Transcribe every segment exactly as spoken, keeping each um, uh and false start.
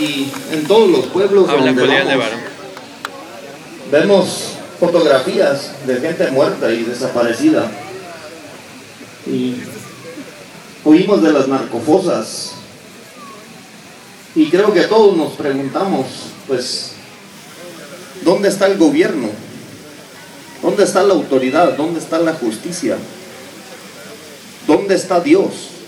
Y en todos los pueblos Habla donde Julián de vamos, Varón. vemos fotografías de gente muerta y desaparecida. Y oímos de las narcofosas. Y creo que todos nos preguntamos, pues, ¿dónde está el gobierno? ¿Dónde está la autoridad? ¿Dónde está la justicia? ¿Dónde está Dios?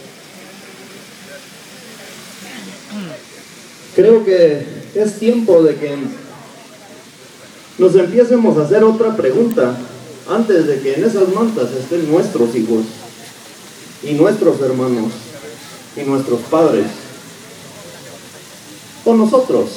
Creo que es tiempo de que nos empiecemos a hacer otra pregunta antes de que en esas mantas estén nuestros hijos y nuestros hermanos y nuestros padres o nosotros.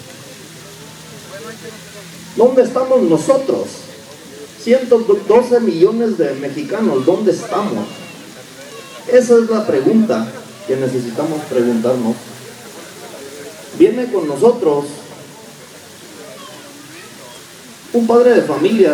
¿Dónde estamos nosotros? ciento doce millones de mexicanos, ¿dónde estamos? Esa es la pregunta que necesitamos preguntarnos. Viene con nosotros un padre de familia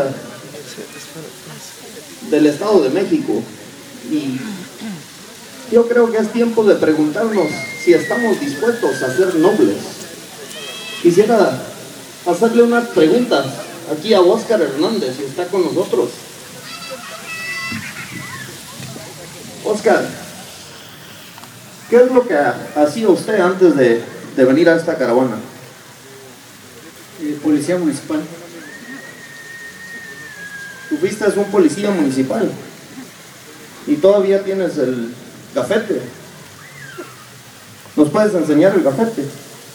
del Estado de México y yo creo que es tiempo de preguntarnos si estamos dispuestos a ser nobles. Quisiera hacerle unas preguntas aquí a Óscar Hernández, si está con nosotros. Óscar, ¿qué es lo que hacía usted antes de, de venir a esta caravana? Eh, policía municipal. Tú fuiste un policía municipal y todavía tienes el gafete. ¿Nos puedes enseñar el gafete?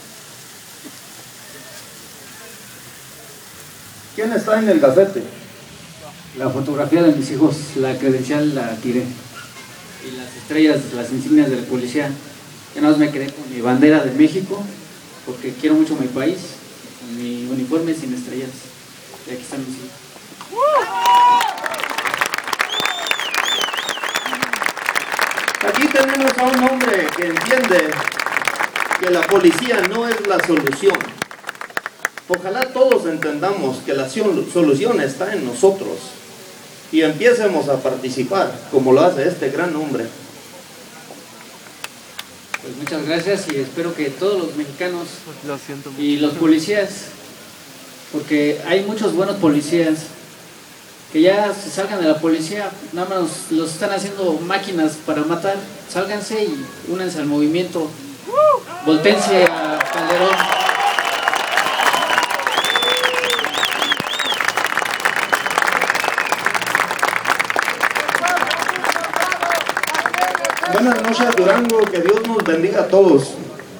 ¿Quién está en el gafete? La fotografía de mis hijos, la credencial la tiré. Y las estrellas, las insignias de la policía. Ya nada más me quedé con mi bandera de México, porque quiero mucho mi país, con mi uniforme sin estrellas. Y aquí están mis hijos. Aquí tenemos a un hombre que entiende que la policía no es la solución. Ojalá todos entendamos que la solución está en nosotros y empiecemos a participar como lo hace este gran hombre. Pues muchas gracias y espero que todos los mexicanos y los policías, porque hay muchos buenos policías, que ya se salgan de la policía, nada más los están haciendo máquinas para matar. Sálganse y únanse al movimiento, voltéense a Calderón. Buenas noches, Durango, que Dios nos bendiga a todos.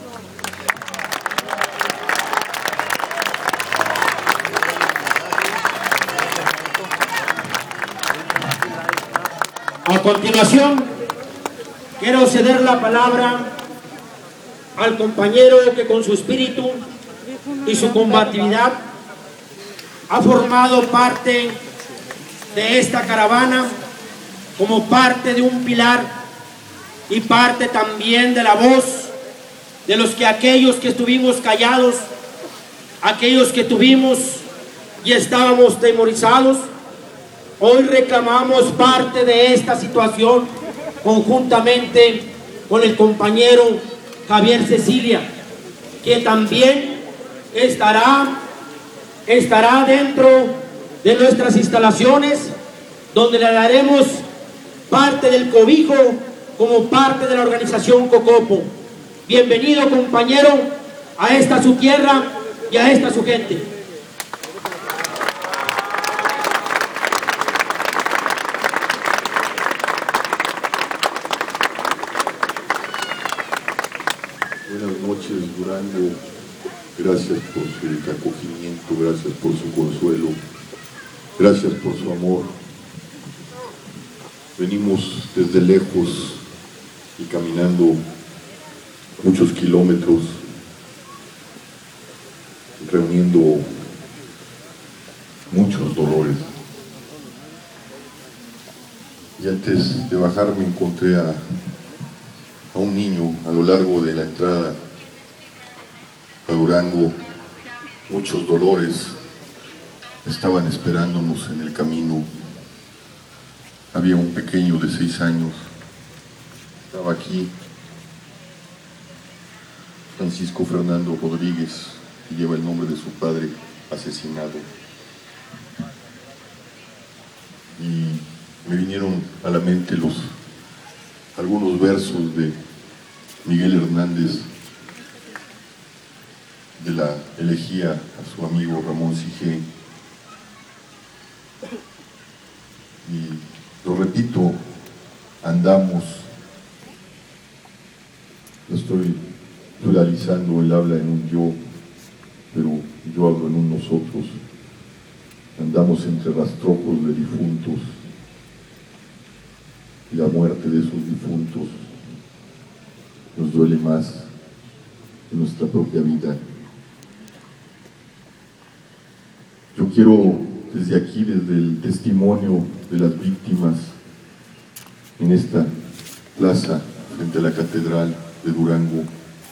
A continuación, quiero ceder la palabra al compañero que con su espíritu y su combatividad ha formado parte de esta caravana como parte de un pilar y parte también de la voz de los que aquellos que estuvimos callados, aquellos que tuvimos y estábamos temorizados, hoy reclamamos parte de esta situación conjuntamente con el compañero Javier Cecilia, que también estará, estará dentro de nuestras instalaciones, donde le daremos parte del cobijo como parte de la organización Cocopo. Bienvenido, compañero, a esta su tierra y a esta su gente. Buenas noches, Durango. Gracias por su acogimiento, gracias por su consuelo, gracias por su amor. Venimos desde lejos y caminando muchos kilómetros, reuniendo muchos dolores. Y antes de bajar me encontré a, a un niño a lo largo de la entrada a Durango. Muchos dolores estaban esperándonos en el camino. Había un pequeño de seis años, estaba aquí, Francisco Fernando Rodríguez, que lleva el nombre de su padre asesinado. Y me vinieron a la mente los, algunos versos de Miguel Hernández, de la elegía a su amigo Ramón Sige. Y lo repito, andamos, estoy pluralizando el habla en un yo, pero yo hablo en un nosotros. Andamos entre rastrojos de difuntos, y la muerte de esos difuntos nos duele más que nuestra propia vida. Yo quiero desde aquí, desde el testimonio de las víctimas en esta plaza frente a la Catedral de Durango,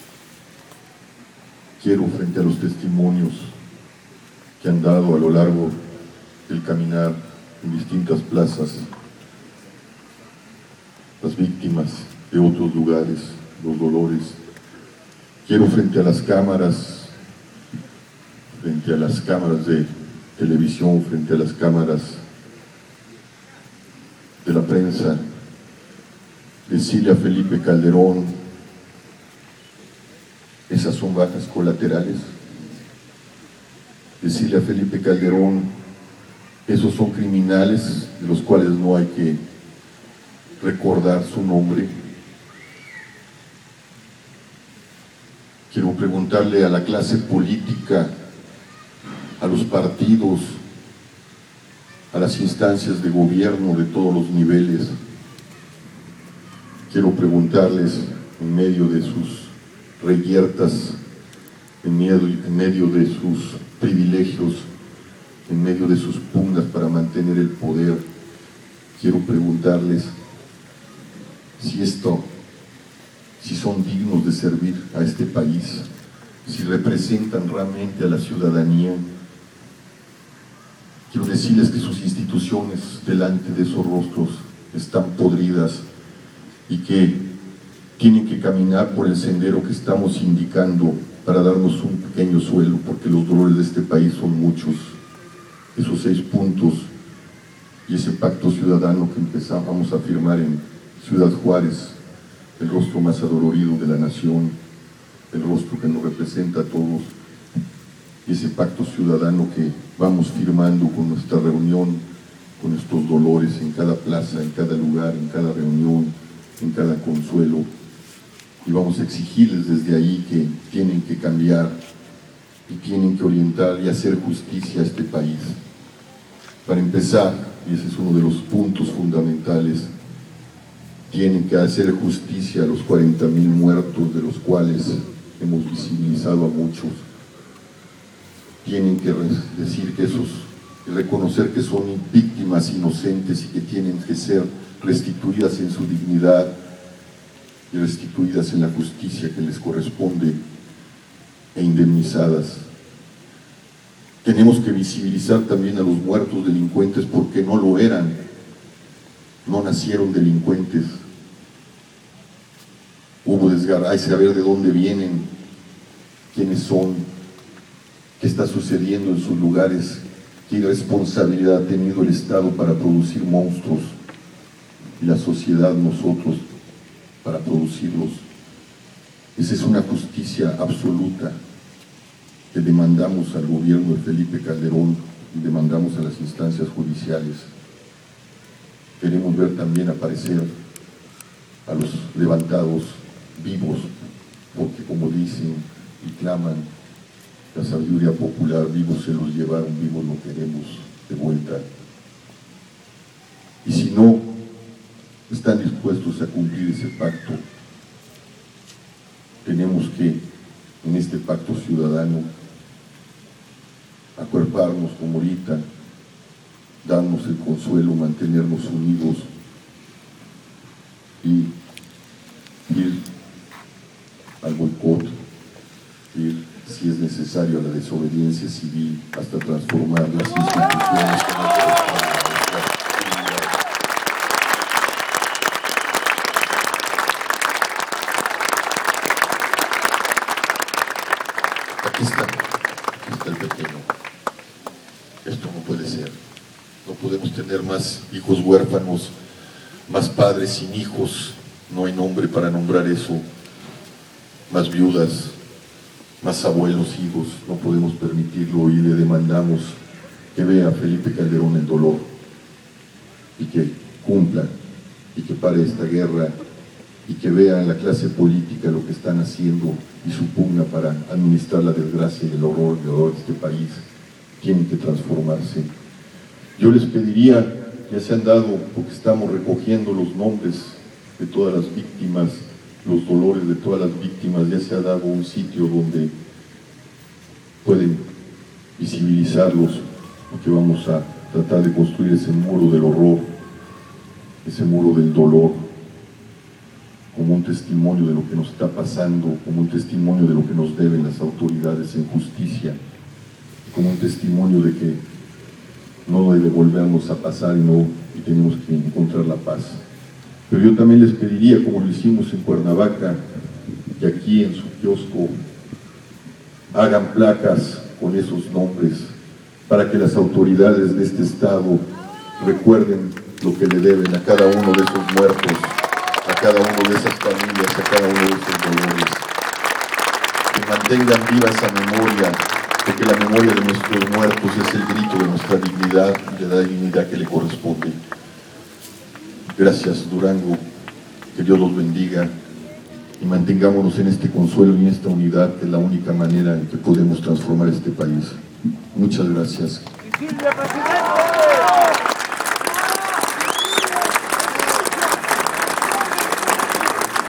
quiero frente a los testimonios que han dado a lo largo del caminar en distintas plazas, las víctimas de otros lugares, los dolores, quiero frente a las cámaras, frente a las cámaras de televisión, frente a las cámaras de la prensa, decirle a Felipe Calderón: esas son bajas colaterales. Decirle a Felipe Calderón: esos son criminales de los cuales no hay que recordar su nombre. Quiero preguntarle a la clase política, a los partidos, a las instancias de gobierno de todos los niveles, quiero preguntarles en medio de sus reyertas, en medio, en medio de sus privilegios, en medio de sus pugnas para mantener el poder, quiero preguntarles si esto, si son dignos de servir a este país, si representan realmente a la ciudadanía. Quiero decirles que sus instituciones delante de esos rostros están podridas y que tienen que caminar por el sendero que estamos indicando para darnos un pequeño suelo, porque los dolores de este país son muchos. Esos seis puntos y ese pacto ciudadano que empezábamos a firmar en Ciudad Juárez, el rostro más adolorido de la nación, el rostro que nos representa a todos, y ese pacto ciudadano que vamos firmando con nuestra reunión, con estos dolores en cada plaza, en cada lugar, en cada reunión, en cada consuelo, y vamos a exigirles desde ahí que tienen que cambiar y tienen que orientar y hacer justicia a este país. Para empezar, y ese es uno de los puntos fundamentales, tienen que hacer justicia a los cuarenta mil muertos, de los cuales hemos visibilizado a muchos. Tienen que decir que esos, reconocer que son víctimas inocentes y que tienen que ser restituidas en su dignidad y restituidas en la justicia que les corresponde e indemnizadas. Tenemos que visibilizar también a los muertos delincuentes, porque no lo eran, no nacieron delincuentes. Hubo desgarro, hay que saber de dónde vienen, quiénes son, qué está sucediendo en sus lugares, qué irresponsabilidad ha tenido el Estado para producir monstruos y la sociedad, nosotros, para producirlos. Esa es una justicia absoluta que demandamos al gobierno de Felipe Calderón y demandamos a las instancias judiciales. Queremos ver también aparecer a los levantados vivos, porque como dicen y claman la sabiduría popular, vivos se los llevaron, vivos lo queremos de vuelta. Y si no están dispuestos a cumplir ese pacto, tenemos que, en este pacto ciudadano, acuerparnos como ahorita, darnos el consuelo, mantenernos unidos y ir al boicot, ir, si es necesario, a la desobediencia civil, hasta transformar las instituciones que no corresponden a nuestra comunidad. Aquí está, aquí está el pequeño. Esto no puede ser. No podemos tener más hijos huérfanos, más padres sin hijos. No hay nombre para nombrar eso. Más viudas, más abuelos, hijos. No podemos permitirlo y le demandamos que vea a Felipe Calderón el dolor y que cumpla y que pare esta guerra y que vea en la clase política lo que están haciendo y su pugna para administrar la desgracia y el horror, el horror de este país. Tienen que transformarse. Yo les pediría, ya se han dado, porque estamos recogiendo los nombres de todas las víctimas, los dolores de todas las víctimas, ya se ha dado un sitio donde pueden visibilizarlos, porque vamos a tratar de construir ese muro del horror, ese muro del dolor, como un testimonio de lo que nos está pasando, como un testimonio de lo que nos deben las autoridades en justicia, como un testimonio de que no debe volvernos a pasar y, no, y tenemos que encontrar la paz. Pero yo también les pediría, como lo hicimos en Cuernavaca, que aquí en su kiosco hagan placas con esos nombres para que las autoridades de este estado recuerden lo que le deben a cada uno de esos muertos, a cada uno de esas familias, a cada uno de esos dolores. Que mantengan viva esa memoria, porque la memoria de nuestros muertos es el grito de nuestra dignidad y de la dignidad que le corresponde. Gracias, Durango, que Dios los bendiga y mantengámonos en este consuelo y en esta unidad, que es la única manera en que podemos transformar este país. Muchas gracias.